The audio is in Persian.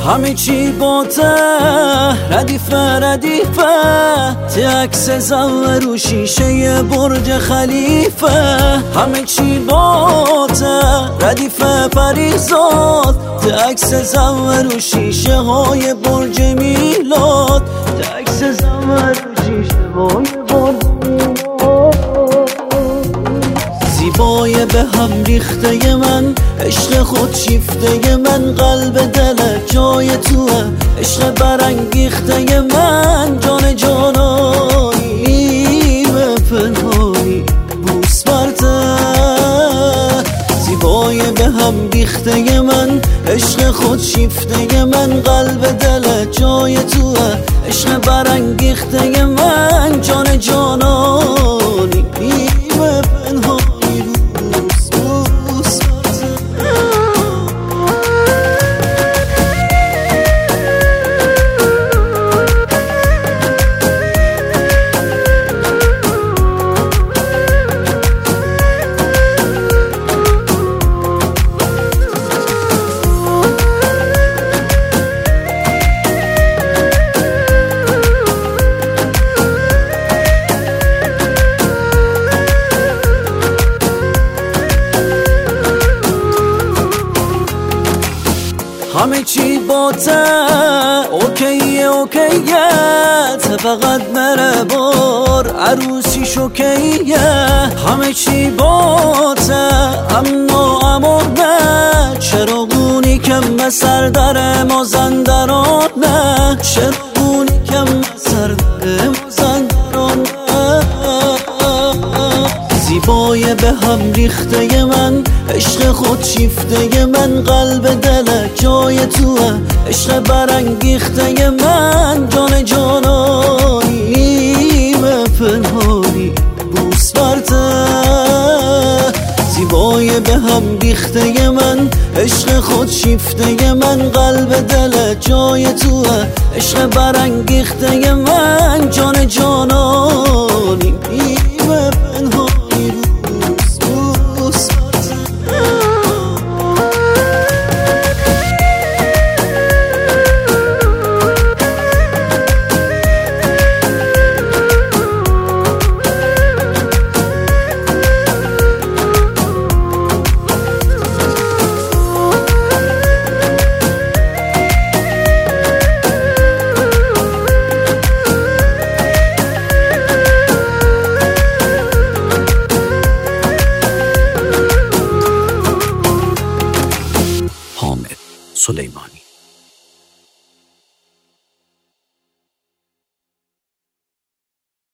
همه چی با ته ردیفه ته عکس زن رو شیشه برج خلیفه. همه چی با ته ردیفه پریزاد ته عکس زن رو شیشه های برج میلاد. ته عکس زن رو شیشه های برج زیبای به هم ریخته من، عشق خود شیفته من، قلب دلت جای توه، عشق برانگیخته من، جان جانایی و پنهانی بوس برته. زیبای به هم ریخته من، عشق خود شیفته من، قلب دلت جای توه، عشق برانگیخته من، جان جانانی و پنهانی. همه چی با ته اوکیه ته فقط مره بار عروسی شوکیه. همه چی با ته اما نه، چراغونی کم سر در مازندرانه، چراغونی کم سر در مازندرانه. زیبای به هم ریخته من، عشق خود شیفته من، قلب دلت جای توه، عشق برانگیخته من، جان جانانی و پنهانی بوس برته. زیبای به هم ریخته من، عشق خود شیفته من، قلب دلت جای توه، عشق برانگیخته من، جان جانانی و پنهانی. حامد سلیمانی.